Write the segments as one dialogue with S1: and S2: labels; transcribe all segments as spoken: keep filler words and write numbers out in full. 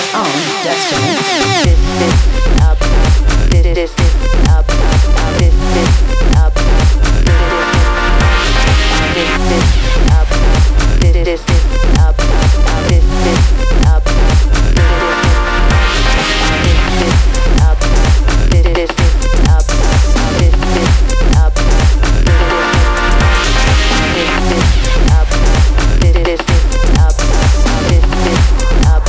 S1: own destiny. This is up. This is up. This is up. This is up. This is up. This is up. This is up. This is up. This is up. This is up. This is up. This is up.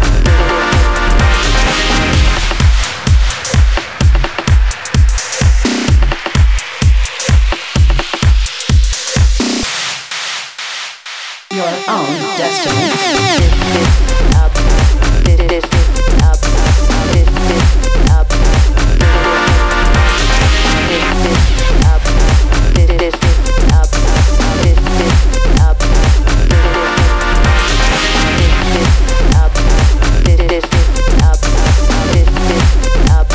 S1: Your own destiny. This is up. This is up. This is up. This is up. This is up. This is up. This is up. This is up. This is up.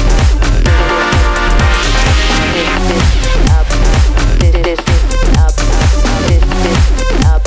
S1: This is up. This is up. This is up.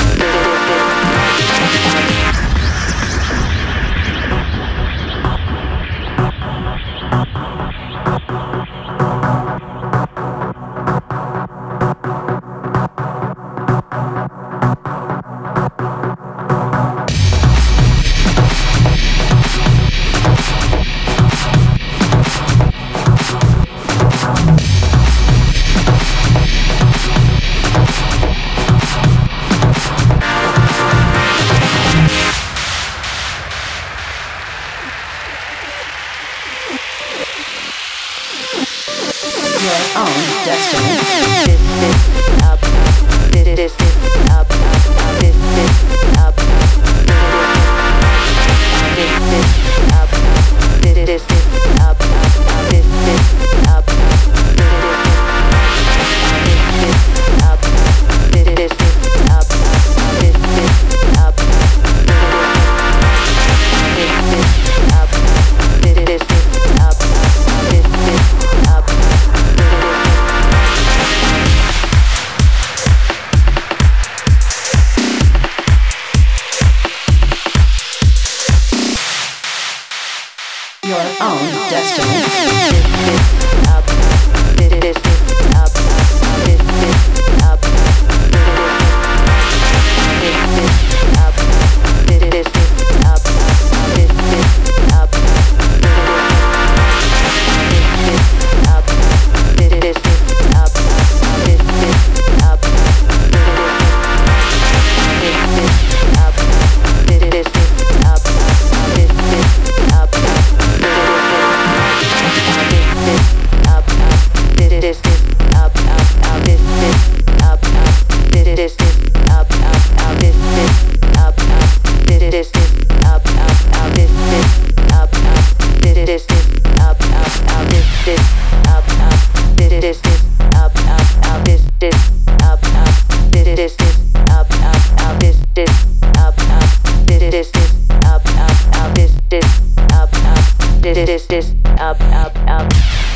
S1: Your own destiny. This is up. This is up. This is up. This is up. This is up. This is up. This is up. This is up. This is up. This is up. This is up. This is up. Your own destiny. This is up. This is up. This is up. This is up. This is up. This is up. This is up. This is up. This is up. This is up. This is up. This is up. This is up, up, up.